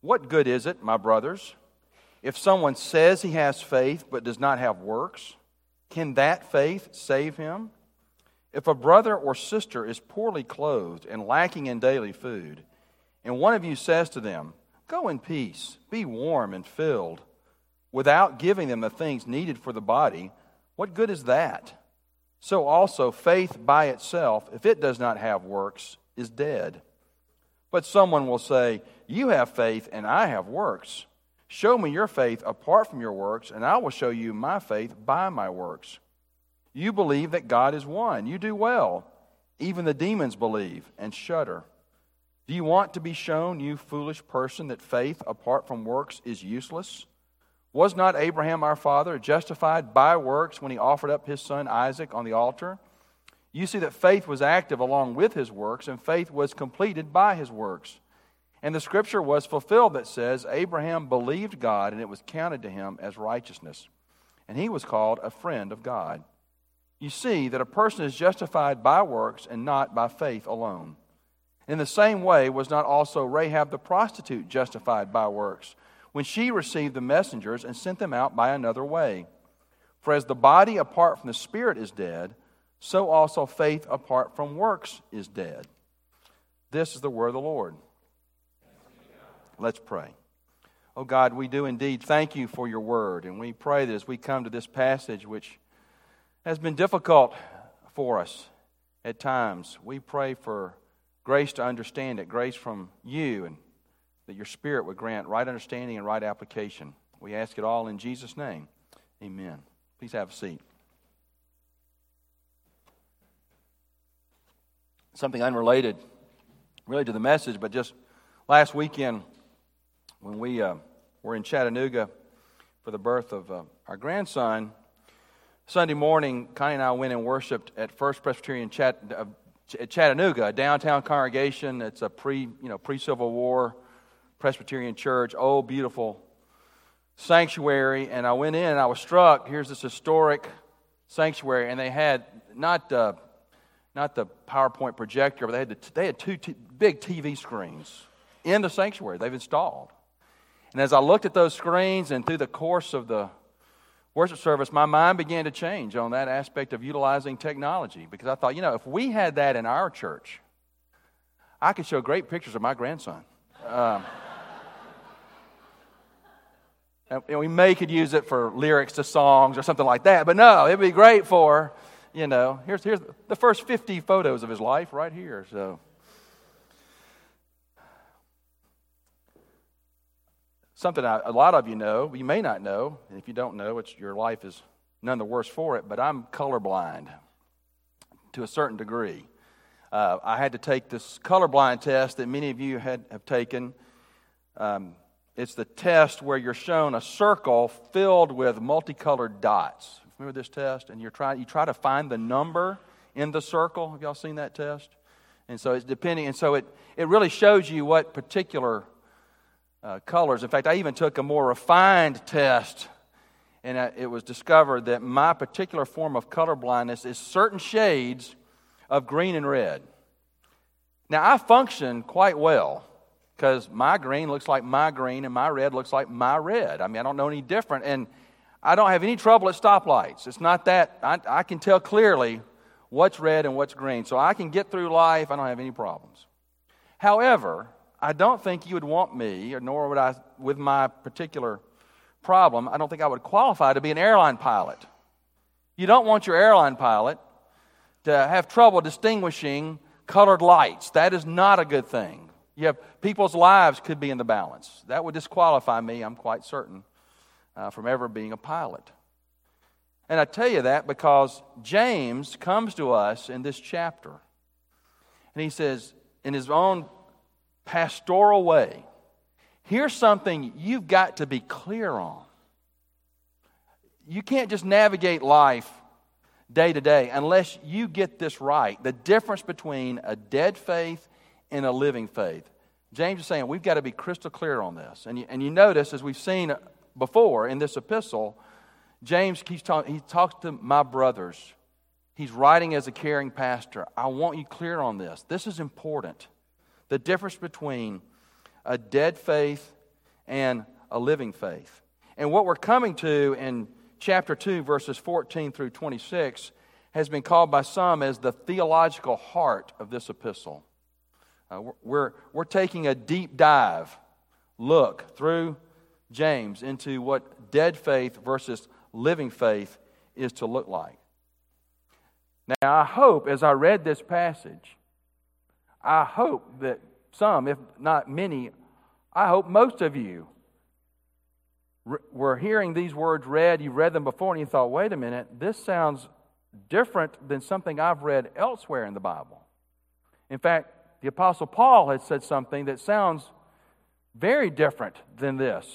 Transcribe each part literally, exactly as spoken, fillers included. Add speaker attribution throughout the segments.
Speaker 1: What good is it, my brothers, if someone says he has faith but does not have works? Can that faith save him? If a brother or sister is poorly clothed and lacking in daily food, and one of you says to them, "Go in peace, be warm and filled," without giving them the things needed for the body, what good is that? So also faith by itself, if it does not have works, is dead. But someone will say, "You have faith and I have works. Show me your faith apart from your works, and I will show you my faith by my works. You believe that God is one. You do well. Even the demons believe and shudder. Do you want to be shown, you foolish person, that faith apart from works is useless? Was not Abraham our father justified by works when he offered up his son Isaac on the altar? You see that faith was active along with his works, and faith was completed by his works. And the scripture was fulfilled that says, Abraham believed God, and it was counted to him as righteousness. And he was called a friend of God. You see that a person is justified by works and not by faith alone. In the same way was not also Rahab the prostitute justified by works, when she received the messengers and sent them out by another way? For as the body apart from the spirit is dead, so also faith apart from works is dead. This is the word of the Lord. Let's pray. Oh God, we do indeed thank you for your word, and we pray that as we come to this passage, which has been difficult for us at times, we pray for grace to understand it, grace from you, and that your Spirit would grant right understanding and right application. We ask it all in Jesus' name. Amen. Please have a seat. Something unrelated really to the message, but just last weekend when we uh, were in Chattanooga for the birth of uh, our grandson, Sunday morning, Connie and I went and worshiped at First Presbyterian Chat, uh, Ch- Chattanooga, a downtown congregation. It's a pre, you know, pre-Civil War Presbyterian church, old, beautiful sanctuary. And I went in and I was struck. Here's this historic sanctuary, and they had not uh, not the PowerPoint projector, but they had the, they had two t- big T V screens in the sanctuary they've installed. And as I looked at those screens and through the course of the worship service, my mind began to change on that aspect of utilizing technology, because I thought, you know, if we had that in our church, I could show great pictures of my grandson. Um, and we may could use it for lyrics to songs or something like that, but no, it'd be great for, you know, here's here's the first fifty photos of his life right here. So something I, a lot of you know, you may not know, and if you don't know, it's your life is none the worse for it, but I'm colorblind to a certain degree. Uh, I had to take this colorblind test that many of you had, have taken. Um, it's the test where you're shown a circle filled with multicolored dots. Remember this test? And you're trying, you try to find the number in the circle. Have y'all seen that test? And so it's depending, and so it, it really shows you what particular Uh, colors. In fact, I even took a more refined test, and uh, it was discovered that my particular form of color blindness is certain shades of green and red. Now, I function quite well because my green looks like my green and my red looks like my red. I mean, I don't know any different, and I don't have any trouble at stoplights. It's not that. I, I can tell clearly what's red and what's green, so I can get through life. I don't have any problems. However, I don't think you would want me, or nor would I, with my particular problem, I don't think I would qualify to be an airline pilot. You don't want your airline pilot to have trouble distinguishing colored lights. That is not a good thing. You have people's lives could be in the balance. That would disqualify me, I'm quite certain, uh, from ever being a pilot. And I tell you that because James comes to us in this chapter, and he says, in his own pastoral way, here's something you've got to be clear on. You can't just navigate life day to day unless you get this right. The difference between a dead faith and a living faith. James is saying we've got to be crystal clear on this. And you, and you notice, as we've seen before in this epistle, James keeps talking, he talks to my brothers. He's writing as a caring pastor. I want you clear on this. This is important. The difference between a dead faith and a living faith. And what we're coming to in chapter two, verses fourteen through twenty-six, has been called by some as the theological heart of this epistle. Uh, we're, we're taking a deep dive look through James into what dead faith versus living faith is to look like. Now, I hope as I read this passage, I hope that some, if not many, I hope most of you were hearing these words read, you read them before, and you thought, wait a minute, this sounds different than something I've read elsewhere in the Bible. In fact, the Apostle Paul had said something that sounds very different than this.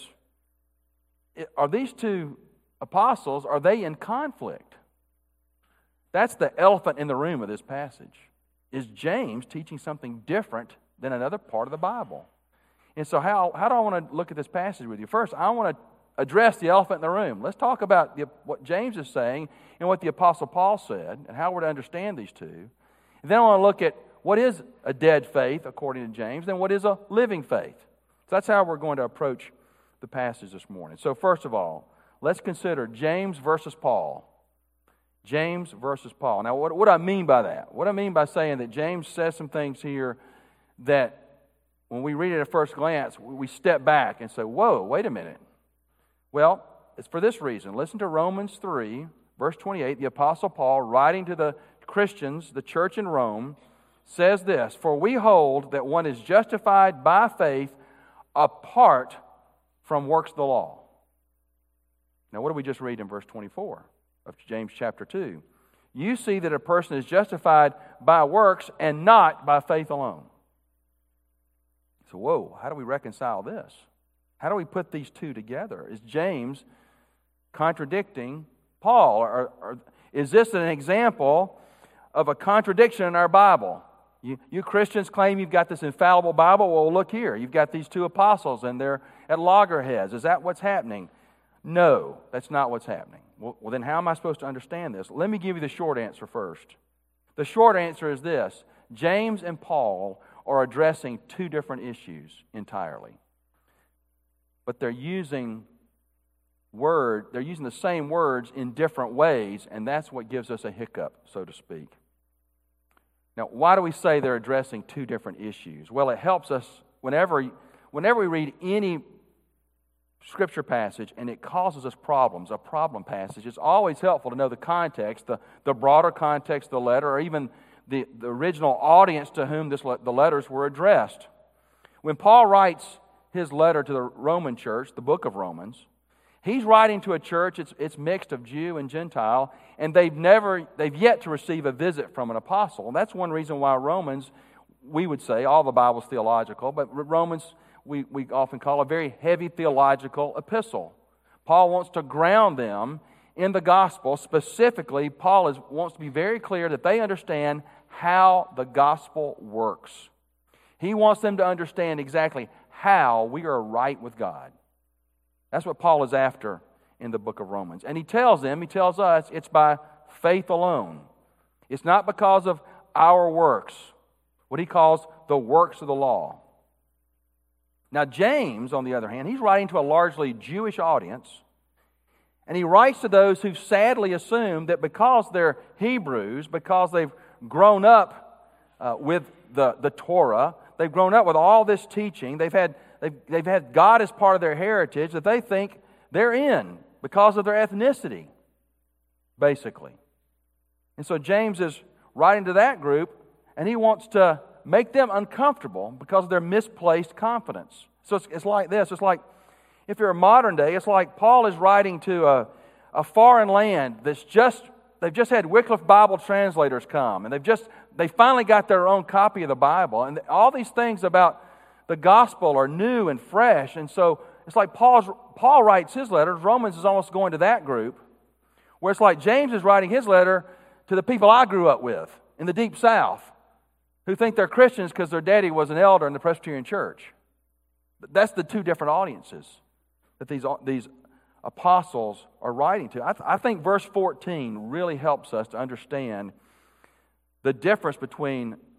Speaker 1: Are these two apostles, are they in conflict? That's the elephant in the room of this passage. Is James teaching something different than another part of the Bible? And so how, how do I want to look at this passage with you? First, I want to address the elephant in the room. Let's talk about the, what James is saying and what the Apostle Paul said and how we're to understand these two. And then I want to look at what is a dead faith, according to James, and what is a living faith. So that's how we're going to approach the passage this morning. So first of all, let's consider James versus Paul. James versus Paul. Now, what, what do I mean by that? What I mean by saying that James says some things here that when we read it at first glance, we step back and say, whoa, wait a minute. Well, it's for this reason. Listen to Romans three, verse twenty-eight. The Apostle Paul, writing to the Christians, the church in Rome, says this, "For we hold that one is justified by faith apart from works of the law." Now, what do we just read in verse twenty-four of James chapter two? You see that a person is justified by works and not by faith alone. So, whoa, how do we reconcile this? How do we put these two together? Is James contradicting Paul? Or, or is this an example of a contradiction in our Bible? You, you Christians claim you've got this infallible Bible. Well, look here. You've got these two apostles and they're at loggerheads. Is that what's happening? No, that's not what's happening. Well, well, then how am I supposed to understand this? Let me give you the short answer first. The short answer is this. James and Paul are addressing two different issues entirely. But they're using word, they're using the same words in different ways, and that's what gives us a hiccup, so to speak. Now, why do we say they're addressing two different issues? Well, it helps us whenever, whenever we read any Scripture passage and it causes us problems, a problem passage, it's always helpful to know the context, the, the broader context of the letter, or even the, the original audience to whom this, the letters were addressed. When Paul writes his letter to the Roman church, the book of Romans, he's writing to a church, it's, it's mixed of Jew and Gentile, and they've never, they've yet to receive a visit from an apostle. And that's one reason why Romans, we would say, all the Bible's theological, but Romans we, we often call a very heavy theological epistle. Paul wants to ground them in the gospel. Specifically, Paul is, wants to be very clear that they understand how the gospel works. He wants them to understand exactly how we are right with God. That's what Paul is after in the book of Romans. And he tells them, he tells us, it's by faith alone. It's not because of our works, what he calls the works of the law. Now, James, on the other hand, he's writing to a largely Jewish audience, and he writes to those who sadly assume that because they're Hebrews, because they've grown up uh, with the, the Torah, they've grown up with all this teaching, they've had They've, they've had God as part of their heritage, that they think they're in because of their ethnicity, basically. And so James is writing to that group, and he wants to make them uncomfortable because of their misplaced confidence. So it's, it's like this. It's like, if you're a modern day, it's like Paul is writing to a, a foreign land that's just, they've just had Wycliffe Bible translators come, and they've just, they finally got their own copy of the Bible, and all these things about the gospel are new and fresh. And so it's like Paul's, Paul writes his letters. Romans is almost going to that group. Where it's like James is writing his letter to the people I grew up with in the Deep South, who think they're Christians because their daddy was an elder in the Presbyterian Church. But that's the two different audiences that these, these apostles are writing to. I, th- I think verse fourteen really helps us to understand the difference between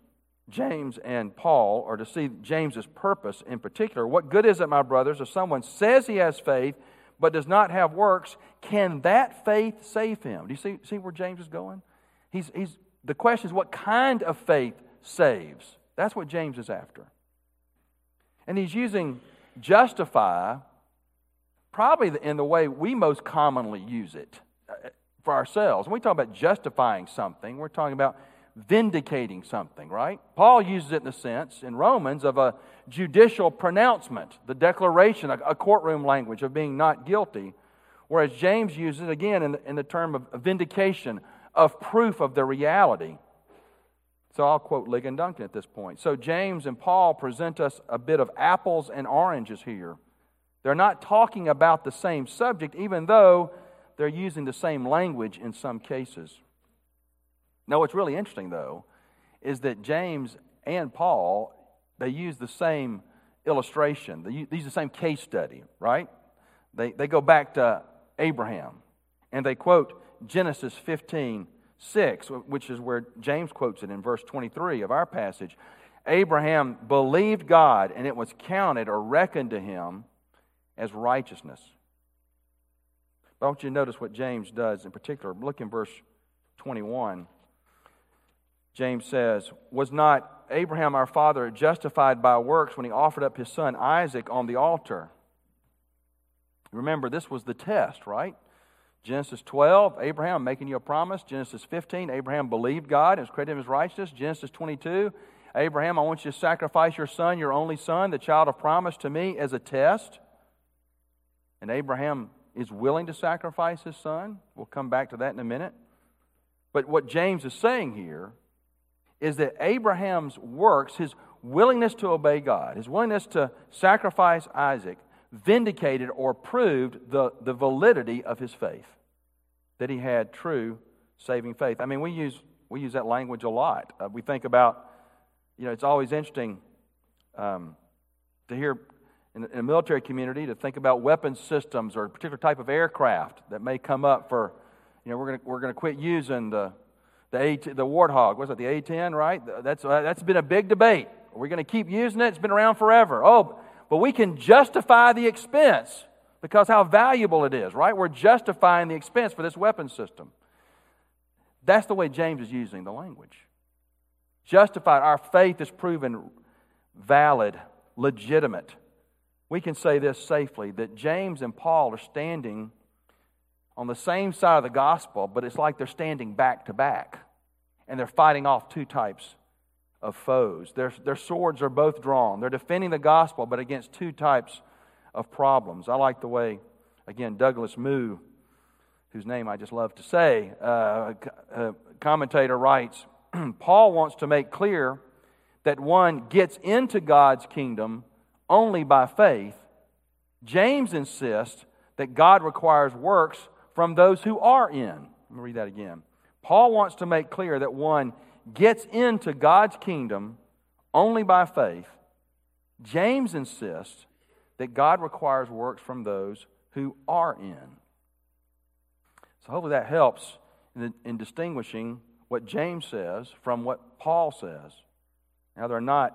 Speaker 1: James and Paul, or to see James's purpose in particular. What good is it, my brothers, if someone says he has faith but does not have works? Can that faith save him? Do you see, see where James is going? He's, he's, the question is, what kind of faith saves? That's what James is after. And he's using justify probably in the way we most commonly use it for ourselves. When we talk about justifying something, we're talking about vindicating something, right? Paul uses it in the sense in Romans of a judicial pronouncement, the declaration, a, a courtroom language of being not guilty, whereas James uses it again in the, in the term of vindication, of proof of the reality. So I'll quote Ligon Duncan at this point. So James and Paul present us a bit of apples and oranges here. They're not talking about the same subject, even though they're using the same language in some cases. Now, what's really interesting, though, is that James and Paul, they use the same illustration. They use the same case study, right? They, they go back to Abraham, and they quote Genesis fifteen six, which is where James quotes it in verse twenty-three of our passage. Abraham believed God, and it was counted or reckoned to him as righteousness. But I want you to notice what James does in particular. Look in verse twenty-one. James says, was not Abraham our father justified by works when he offered up his son Isaac on the altar? Remember, this was the test, right? Genesis twelve, Abraham making you a promise. Genesis fifteen, Abraham believed God and was credited him as righteousness. Genesis twenty-two, Abraham, I want you to sacrifice your son, your only son, the child of promise, to me as a test. And Abraham is willing to sacrifice his son. We'll come back to that in a minute. But what James is saying here is that Abraham's works, his willingness to obey God, his willingness to sacrifice Isaac, vindicated or proved the, the validity of his faith, that he had true saving faith. I mean, we use we use that language a lot. Uh, we think about, you know, it's always interesting um, to hear in, in a military community to think about weapons systems or a particular type of aircraft that may come up for, you know, we're going we're going to quit using the the A, the Warthog. What's that? The A ten, right? That's uh, that's been a big debate. Are we going to keep using it? It's been around forever. Oh. But we can justify the expense because how valuable it is, right? We're justifying the expense for this weapon system. That's the way James is using the language. Justified, our faith is proven valid, legitimate. We can say this safely, that James and Paul are standing on the same side of the gospel, but it's like they're standing back to back, and they're fighting off two types of foes. Their, their swords are both drawn. They're defending the gospel, but against two types of problems. I like the way, again, Douglas Moo, whose name I just love to say, uh, a commentator writes, Paul wants to make clear that one gets into God's kingdom only by faith. James insists that God requires works from those who are in. Let me read that again. Paul wants to make clear that one gets into God's kingdom only by faith. James insists that God requires works from those who are in. So hopefully that helps in, in distinguishing what James says from what Paul says. Now they're not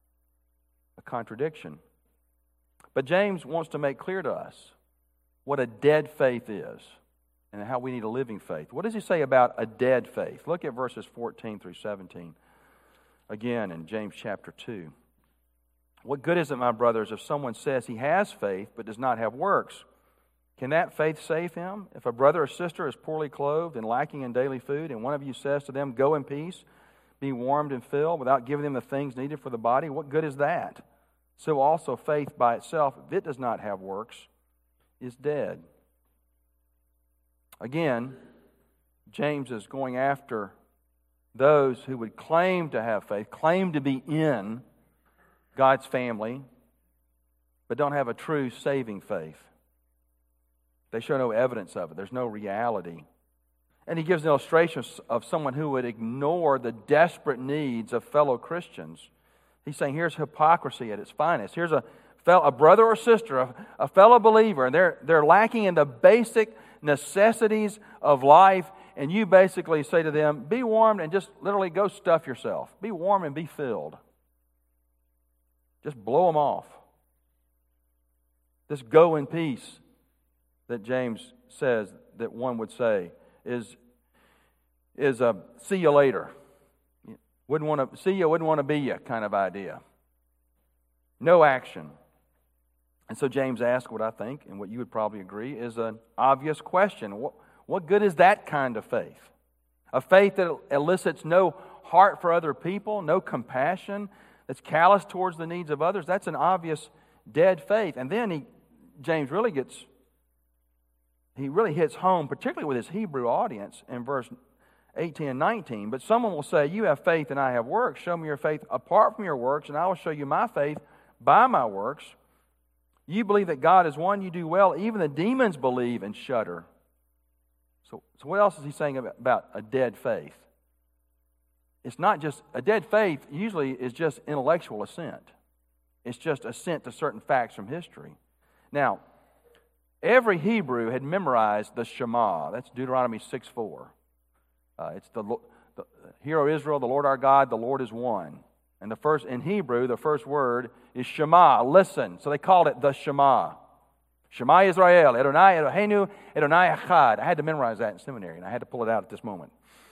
Speaker 1: a contradiction. But James wants to make clear to us what a dead faith is and how we need a living faith. What does he say about a dead faith? Look at verses fourteen through seventeen. Again in James chapter two. What good is it, my brothers, if someone says he has faith but does not have works? Can that faith save him? If a brother or sister is poorly clothed and lacking in daily food, and one of you says to them, go in peace, be warmed and filled, without giving them the things needed for the body, what good is that? So also faith by itself, if it does not have works, is dead. Again, James is going after those who would claim to have faith, claim to be in God's family, but don't have a true saving faith. They show no evidence of it. There's no reality. And he gives an illustration of someone who would ignore the desperate needs of fellow Christians. He's saying here's hypocrisy at its finest. Here's a, a brother or sister, a, a fellow believer, and they're, they're lacking in the basic necessities of life, and you basically say to them, be warmed and just literally go stuff yourself. Be warm and be filled. Just blow them off. This go in peace that James says that one would say is, is a see you later. Wouldn't want to see you, wouldn't want to be you kind of idea. No action. And so James asks what I think, and what you would probably agree, is an obvious question. What, what good is that kind of faith? A faith that elicits no heart for other people, no compassion, that's callous towards the needs of others. That's an obvious dead faith. And then he, James really gets, he really hits home, particularly with his Hebrew audience in verse eighteen and nineteen. But someone will say, you have faith and I have works. Show me your faith apart from your works, and I will show you my faith by my works. You believe that God is one, you do well. Even the demons believe and shudder. So, so what else is he saying about, about a dead faith? It's not just, a dead faith usually is just intellectual assent. It's just assent to certain facts from history. Now, every Hebrew had memorized the Shema. That's Deuteronomy six four. Uh, it's the, the Hear, O Israel, the Lord our God, the Lord is one. And the first, in Hebrew, the first word is Shema, listen. So they called it the Shema. Shema Israel, Adonai Eloheinu, Adonai Echad. I had to memorize that in seminary, and I had to pull it out at this moment.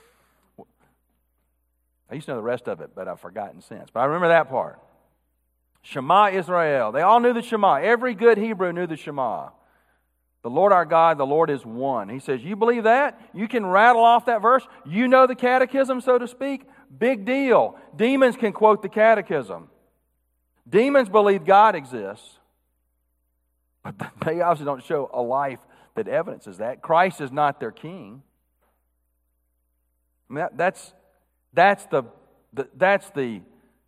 Speaker 1: I used to know the rest of it, but I've forgotten since. But I remember that part. Shema Israel. They all knew the Shema. Every good Hebrew knew the Shema. The Lord our God, the Lord is one. He says, you believe that? You can rattle off that verse? You know the catechism, so to speak? Big deal. Demons can quote the catechism. Demons believe God exists. But they obviously don't show a life that evidences that. Christ is not their king. I mean, that, that's, that's, the, the, that's the,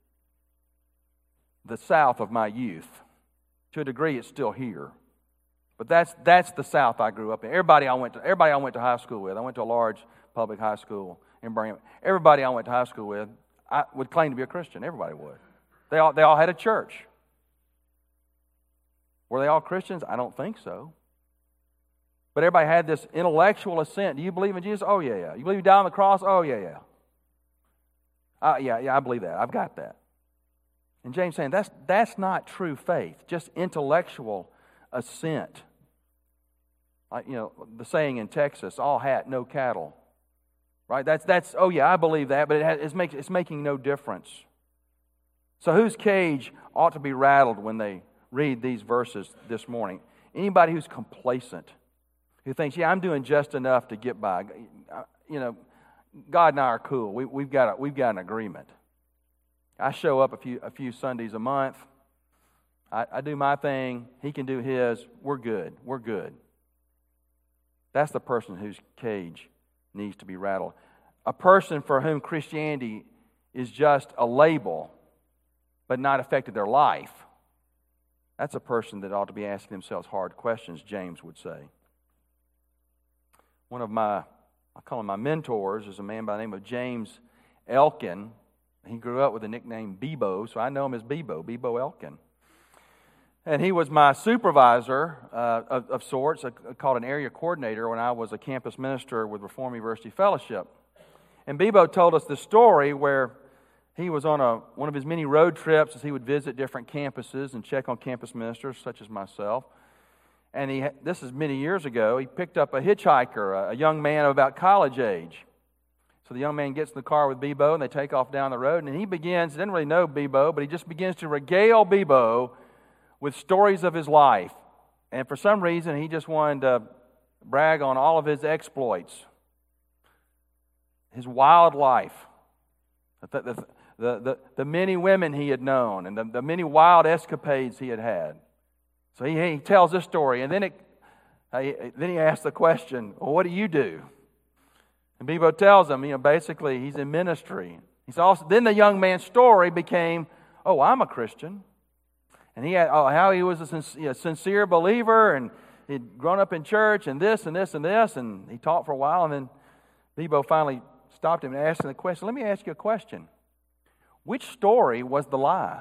Speaker 1: the South of my youth. To a degree, it's still here. But that's that's the South I grew up in. Everybody I went to everybody I went to high school with. I went to a large public high school in Birmingham. Everybody I went to high school with, I would claim to be a Christian. Everybody would. They all they all had a church. Were they all Christians? I don't think so. But everybody had this intellectual assent. Do you believe in Jesus? Oh yeah, yeah. You believe He died on the cross? Oh yeah, yeah. Uh, yeah, yeah. I believe that. I've got that. And James saying that's that's not true faith. Just intellectual assent. Like, you know, the saying in Texas, all hat, no cattle. Right? That's, that's oh yeah, I believe that, but it has, it's, make, it's making no difference. So whose cage ought to be rattled when they read these verses this morning? Anybody who's complacent, who thinks, yeah, I'm doing just enough to get by. You know, God and I are cool. We, we've, got a, we've got an agreement. I show up a few, a few Sundays a month. I, I do my thing. He can do his. We're good. We're good. That's the person whose cage needs to be rattled. A person for whom Christianity is just a label, but not affected their life. That's a person that ought to be asking themselves hard questions, James would say. One of my, I call him my mentors, is a man by the name of James Elkin. He grew up with the nickname Bebo, so I know him as Bebo, Bebo Elkin. And he was my supervisor uh, of, of sorts, uh, called an area coordinator, when I was a campus minister with Reformed University Fellowship. And Bebo told us this story where he was on a one of his many road trips as he would visit different campuses and check on campus ministers such as myself. And he this is many years ago. He picked up a hitchhiker, a, a young man of about college age. So the young man gets in the car with Bebo, and they take off down the road. And he begins, didn't really know Bebo, but he just begins to regale Bebo with stories of his life. And for some reason, he just wanted to brag on all of his exploits, his wild life, the, the, the, the, the many women he had known, and the, the many wild escapades he had had. So he, he tells this story, and then, it, he, then he asks the question, well, what do you do? And Bebo tells him, you know, basically he's in ministry. He's also, then the young man's story became, oh, I'm a Christian. And he had, oh, how he was a sincere, a sincere believer, and he'd grown up in church, and this and this and this, and he taught for a while, and then Bebo finally stopped him and asked him the question, let me ask you a question. Which story was the lie?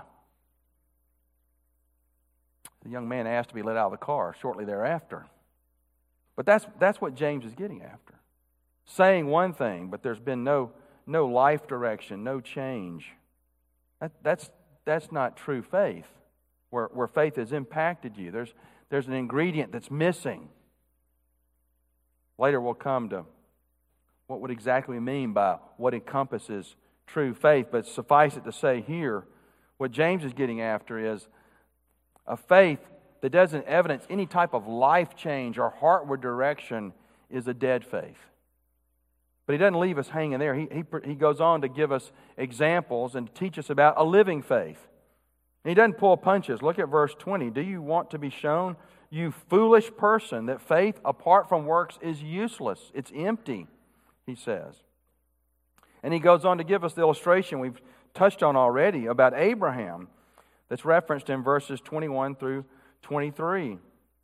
Speaker 1: The young man asked to be let out of the car shortly thereafter. But that's, that's what James is getting after. saying one thing, but there's been no, no life direction, no change. That, that's, that's not true faith, where, where faith has impacted you. There's, there's an ingredient that's missing. Later we'll come to what would exactly mean by what encompasses true faith, but suffice it to say here, what James is getting after is a faith that doesn't evidence any type of life change or heartward direction is a dead faith. But he doesn't leave us hanging there. He, he, he goes on to give us examples and teach us about a living faith. And he doesn't pull punches. Look at verse twenty. Do you want to be shown, you foolish person, that faith apart from works is useless? It's empty, he says. And he goes on to give us the illustration we've touched on already about Abraham that's referenced in verses twenty-one through twenty-three.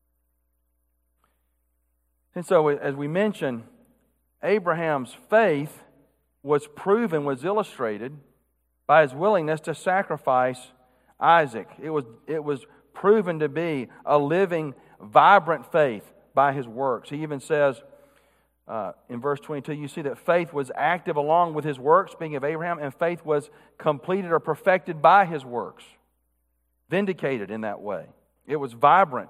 Speaker 1: And so, as we mentioned, Abraham's faith was proven, was illustrated by his willingness to sacrifice Isaac. It was, it was proven to be a living, vibrant faith by his works. He even says uh, in verse twenty-two, you see that faith was active along with his works, speaking of Abraham, and faith was completed or perfected by his works, vindicated in that way. It was vibrant.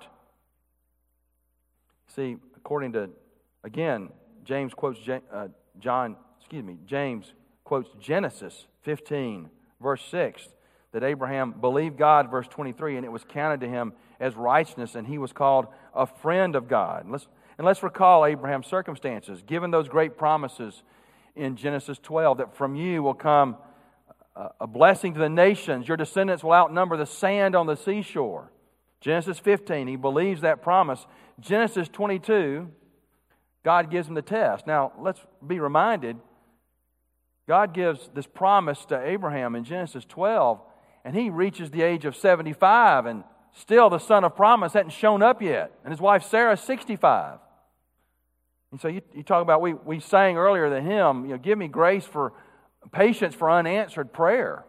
Speaker 1: See, according to, again, James quotes uh, John, excuse me, James quotes Genesis fifteen, verse six, that Abraham believed God, verse twenty-three, and it was counted to him as righteousness, and he was called a friend of God. And let's, and let's recall Abraham's circumstances, given those great promises in Genesis twelve, that from you will come a, a blessing to the nations, your descendants will outnumber the sand on the seashore. Genesis fifteen, he believes that promise. Genesis twenty-two, God gives him the test. Now, let's be reminded, God gives this promise to Abraham in Genesis twelve, and he reaches the age of seventy-five, and still the son of promise hadn't shown up yet. And his wife Sarah is sixty-five. And so you, you talk about, we, we sang earlier the hymn, you know, give me grace for patience for unanswered prayer.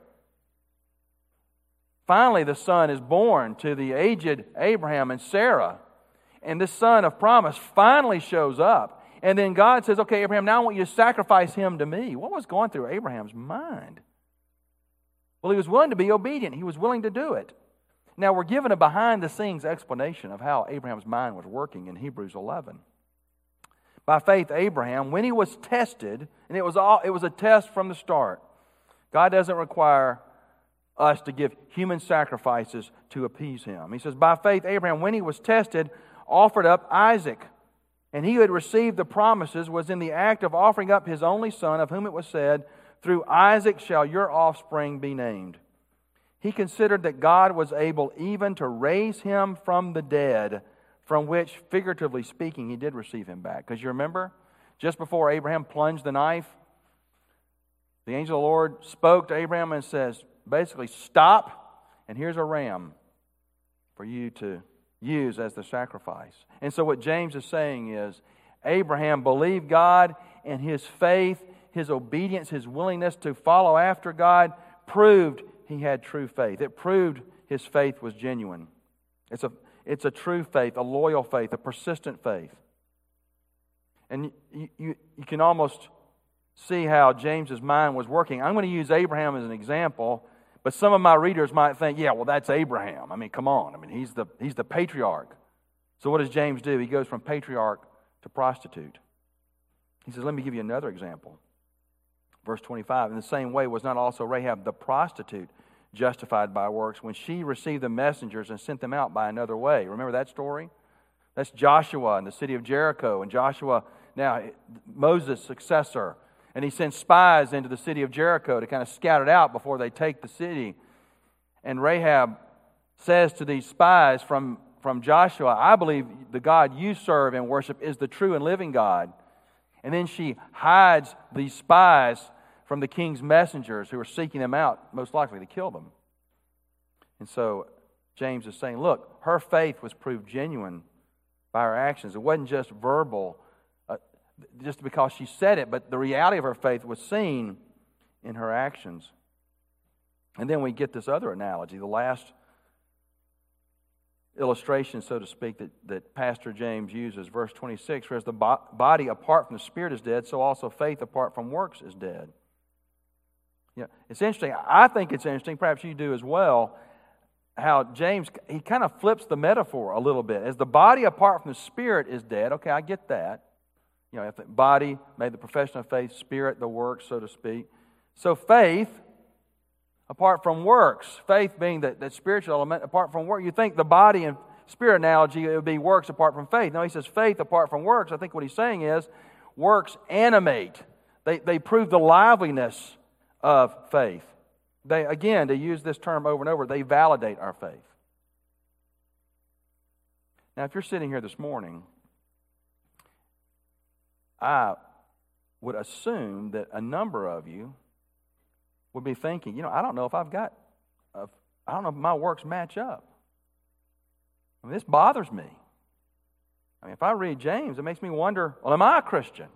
Speaker 1: Finally, the son is born to the aged Abraham and Sarah. And this son of promise finally shows up. And then God says, okay, Abraham, now I want you to sacrifice him to me. What was going through Abraham's mind? Well, he was willing to be obedient. He was willing to do it. Now, we're given a behind-the-scenes explanation of how Abraham's mind was working in Hebrews eleven. By faith, Abraham, when he was tested, and it was all, it was a test from the start. God doesn't require us to give human sacrifices to appease him. He says, by faith, Abraham, when he was tested, offered up Isaac. And he who had received the promises was in the act of offering up his only son, of whom it was said, through Isaac shall your offspring be named. He considered that God was able even to raise him from the dead, from which, figuratively speaking, he did receive him back. Because you remember, just before Abraham plunged the knife, the angel of the Lord spoke to Abraham and says, basically, stop, and here's a ram for you to use as the sacrifice. And so what James is saying is, Abraham believed God, and his faith, his obedience, his willingness to follow after God proved he had true faith. It proved his faith was genuine. It's a, it's a true faith, a loyal faith, a persistent faith. And you, you, you can almost see how James's mind was working. I'm going to use Abraham as an example, but some of my readers might think, yeah, well, that's Abraham. I mean, come on. I mean, he's the, he's the patriarch. So what does James do? He goes from patriarch to prostitute. He says, let me give you another example. Verse twenty-five, in the same way was not also Rahab the prostitute justified by works when she received the messengers and sent them out by another way? Remember that story? That's Joshua in the city of Jericho. And Joshua, now Moses' successor, and he sends spies into the city of Jericho to kind of scout it out before they take the city. And Rahab says to these spies from, from Joshua, I believe the God you serve and worship is the true and living God. And then she hides these spies from the king's messengers who are seeking them out, most likely to kill them. And so James is saying, look, her faith was proved genuine by her actions. It wasn't just verbal, uh, just because she said it, but the reality of her faith was seen in her actions. And then we get this other analogy, the last illustration, so to speak, that, that Pastor James uses. Verse twenty-six, whereas the bo- body apart from the Spirit is dead, so also faith apart from works is dead. Yeah, it's interesting. I think it's interesting, perhaps you do as well, how James, he kind of flips the metaphor a little bit. As the body apart from the Spirit is dead, okay, I get that. You know, if the body made the profession of faith, spirit, the works, so to speak. So faith, apart from works, faith being that, that spiritual element, apart from work, you think the body and spirit analogy, it would be works apart from faith. No, he says faith apart from works. I think what he's saying is works animate. They, they prove the liveliness of faith. They, again, to use this term over and over, they validate our faith. Now, if you're sitting here this morning, I would assume that a number of you would be thinking, you know, I don't know if I've got, a, I don't know if my works match up. I mean, this bothers me. I mean, if I read James, it makes me wonder, well, am I a Christian?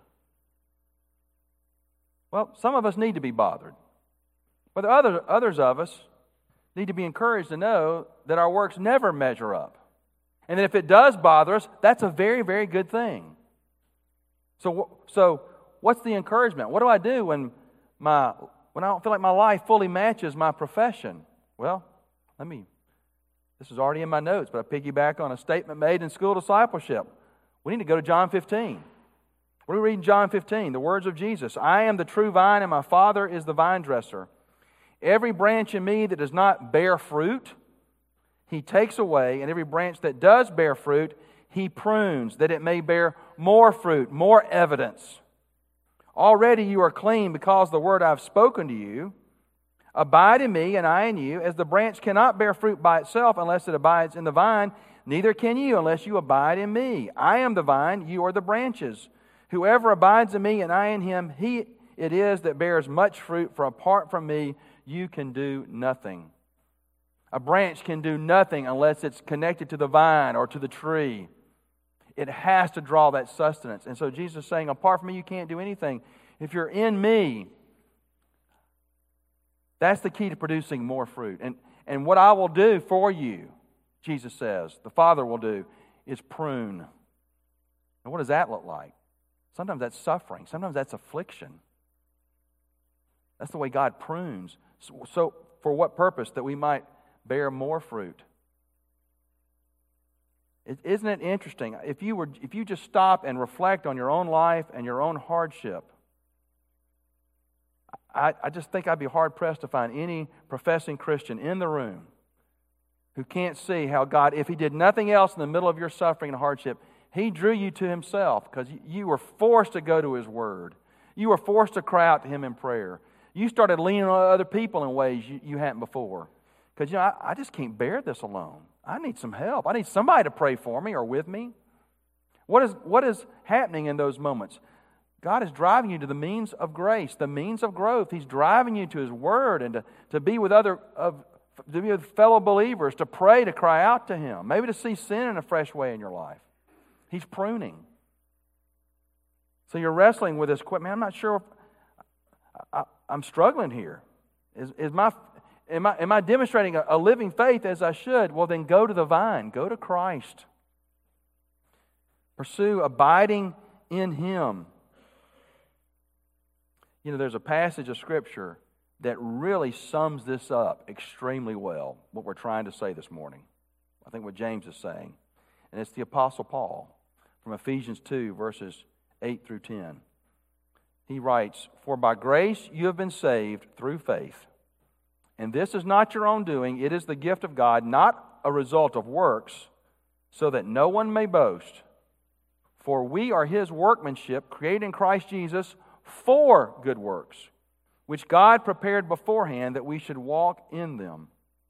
Speaker 1: Well, some of us need to be bothered. But other, others of us need to be encouraged to know that our works never measure up. And that if it does bother us, that's a very, very good thing. So, so what's the encouragement? What do I do when my when I don't feel like my life fully matches my profession? Well, let me, this is already in my notes, but I piggyback on a statement made in school discipleship. We need to go to John fifteen. What are we reading John fifteen? The words of Jesus. I am the true vine, and my Father is the vine dresser. Every branch in me that does not bear fruit, He takes away, and every branch that does bear fruit, He prunes, that it may bear more fruit, more evidence. Already you are clean because of the word I have spoken to you. Abide in me, and I in you. As the branch cannot bear fruit by itself unless it abides in the vine, neither can you unless you abide in me. I am the vine, you are the branches. Whoever abides in me and I in him, he it is that bears much fruit, for apart from me you can do nothing. A branch can do nothing unless it's connected to the vine or to the tree. It has to draw that sustenance. And so Jesus is saying, apart from me you can't do anything. If you're in me, that's the key to producing more fruit. And, and what I will do for you, Jesus says, the Father will do, is prune. And what does that look like? Sometimes that's suffering. Sometimes that's affliction. That's the way God prunes. So, so for what purpose? That we might bear more fruit. It, isn't it interesting? If you were, if you just stop and reflect on your own life and your own hardship, I, I just think I'd be hard-pressed to find any professing Christian in the room who can't see how God, if He did nothing else in the middle of your suffering and hardship, He drew you to Himself because you were forced to go to His Word. You were forced to cry out to Him in prayer. You started leaning on other people in ways you, you hadn't before. Because, you know, I, I just can't bear this alone. I need some help. I need somebody to pray for me or with me. What is, what is happening in those moments? God is driving you to the means of grace, the means of growth. He's driving you to His Word and to, to be with other of, to be with fellow believers, to pray, to cry out to Him, maybe to see sin in a fresh way in your life. He's pruning. So you're wrestling with this. Man, I'm not sure. If, I, I'm struggling here. Is, is my am I am I demonstrating a, a living faith as I should? Well, then go to the vine. Go to Christ. Pursue abiding in Him. You know, there's a passage of Scripture that really sums this up extremely well, what we're trying to say this morning. I think what James is saying. And it's the Apostle Paul from Ephesians two, verses eight through ten. He writes, "For by grace you have been saved through faith. And this is not your own doing, it is the gift of God, not a result of works, so that no one may boast. For we are His workmanship, created in Christ Jesus for good works, which God prepared beforehand that we should walk in them."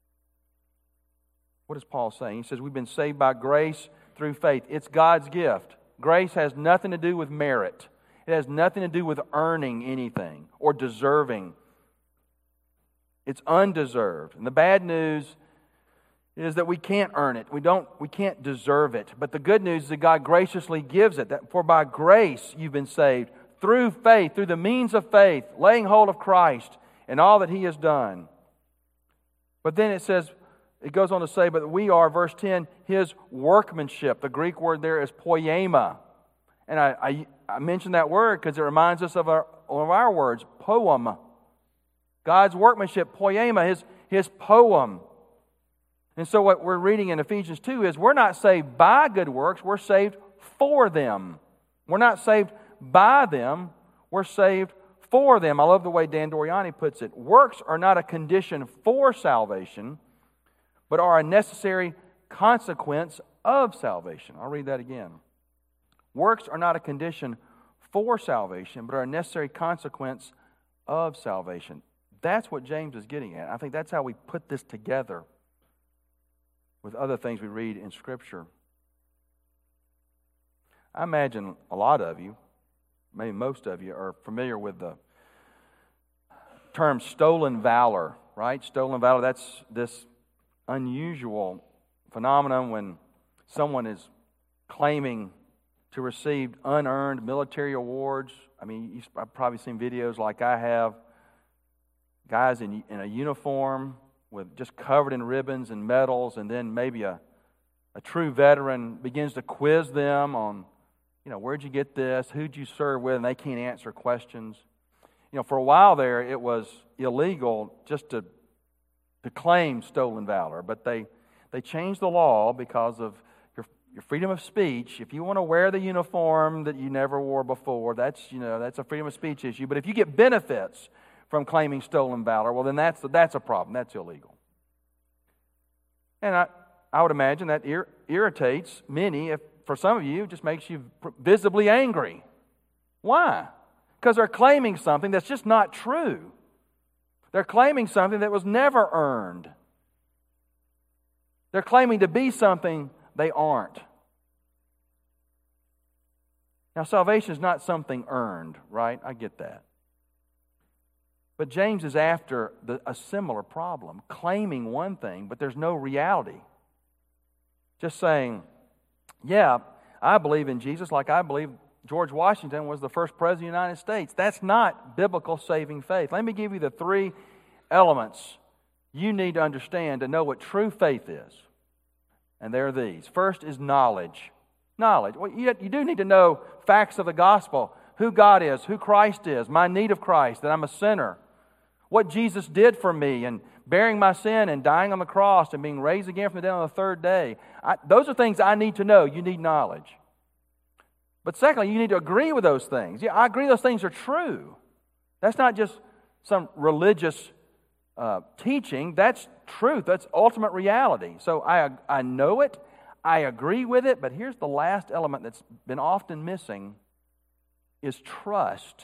Speaker 1: What is Paul saying? He says we've been saved by grace through faith. It's God's gift. Grace has nothing to do with merit. It has nothing to do with earning anything or deserving. It's undeserved. And the bad news is that we can't earn it. We don't. We can't deserve it. But the good news is that God graciously gives it. That for by grace you've been saved through faith, through the means of faith, laying hold of Christ and all that He has done. But then it says, it goes on to say, but we are, verse ten, His workmanship. The Greek word there is poema. And I, I, I mention that word because it reminds us of our, one of our words, poem. God's workmanship, poema, His, his poem. And so what we're reading in Ephesians two is we're not saved by good works, we're saved for them. We're not saved by them, we're saved for them. I love the way Dan Doriani puts it. Works are not a condition for salvation, but are a necessary consequence of salvation. I'll read that again. Works are not a condition for salvation, but are a necessary consequence of salvation. That's what James is getting at. I think that's how we put this together with other things we read in Scripture. I imagine a lot of you, maybe most of you, are familiar with the term stolen valor, right? Stolen valor, that's this unusual phenomenon when someone is claiming to receive unearned military awards. I mean, you've probably seen videos like I have, guys in, in a uniform with just covered in ribbons and medals, and then maybe a, a true veteran begins to quiz them on, you know, where'd you get this? Who'd you serve with? And they can't answer questions. You know, for a while there, it was illegal just to to claim stolen valor, but they they changed the law because of your your freedom of speech. If you want to wear the uniform that you never wore before, that's you know that's a freedom of speech issue. But if you get benefits from claiming stolen valor, well, then that's that's a problem. That's illegal. And I I would imagine that ir- irritates many. If for some of you, it just makes you visibly angry. Why? Because they're claiming something that's just not true. They're claiming something that was never earned. They're claiming to be something they aren't. Now, salvation is not something earned, right? I get that. But James is after the, a similar problem, claiming one thing, but there's no reality. Just saying, yeah, I believe in Jesus like I believe George Washington was the first president of the United States. That's not biblical saving faith. Let me give you the three elements you need to understand to know what true faith is. And they're these. First is knowledge. Knowledge. Well, you, you do need to know facts of the gospel. Who God is, who Christ is, my need of Christ, that I'm a sinner. What Jesus did for me and bearing my sin and dying on the cross and being raised again from the dead on the third day. I, those are things I need to know. You need knowledge. But secondly, you need to agree with those things. Yeah, I agree those things are true. That's not just some religious uh, teaching. That's truth. That's ultimate reality. So I, I know it. I agree with it. But here's the last element that's been often missing is trust.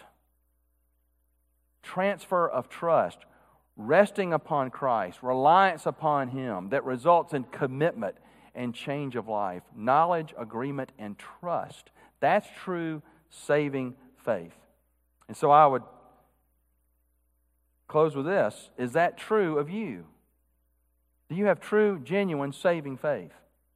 Speaker 1: Transfer of trust. Resting upon Christ. Reliance upon Him that results in commitment and change of life. Knowledge, agreement, and trust. That's true saving faith. And so I would close with this. Is that true of you? Do you have true, genuine saving faith?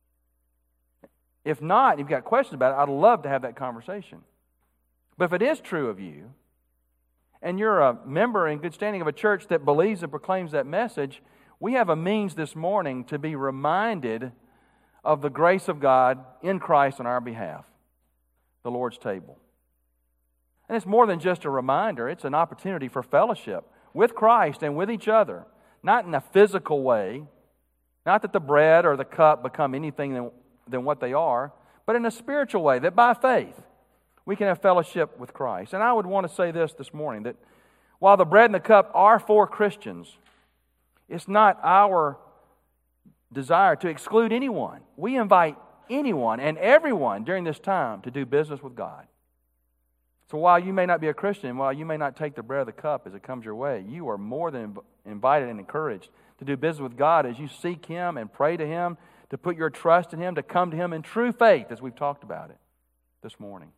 Speaker 1: If not, you've got questions about it, I'd love to have that conversation. But if it is true of you, and you're a member in good standing of a church that believes and proclaims that message, we have a means this morning to be reminded of the grace of God in Christ on our behalf. The Lord's table. And it's more than just a reminder. It's an opportunity for fellowship with Christ and with each other. Not in a physical way. Not that the bread or the cup become anything than, than what they are. But in a spiritual way. That by faith we can have fellowship with Christ. And I would want to say this this morning. That while the bread and the cup are for Christians, it's not our desire to exclude anyone. We invite anyone and everyone during this time to do business with God. So while you may not be a Christian, while you may not take the bread of the cup as it comes your way, you are more than invited and encouraged to do business with God as you seek Him and pray to Him, to put your trust in Him, to come to Him in true faith as we've talked about it this morning.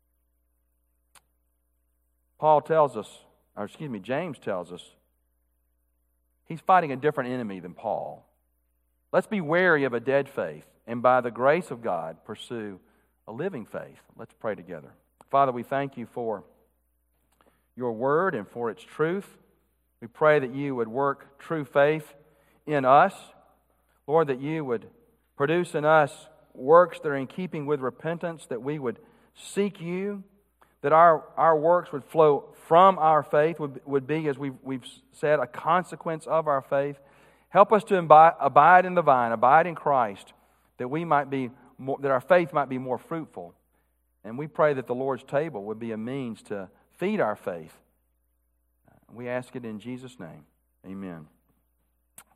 Speaker 1: Paul tells us, or excuse me, James tells us, he's fighting a different enemy than Paul. Let's be wary of a dead faith, and by the grace of God, pursue a living faith. Let's pray together. Father, we thank You for Your word and for its truth. We pray that You would work true faith in us. Lord, that you would produce in us works that are in keeping with repentance, that we would seek you, that our, our works would flow from our faith, would, would be, as we've, we've said, a consequence of our faith. Help us to imbi- abide in the vine, abide in Christ, that we might be more, that our faith might be more fruitful. And we pray that the Lord's table would be a means to feed our faith. We ask it in Jesus' name. Amen.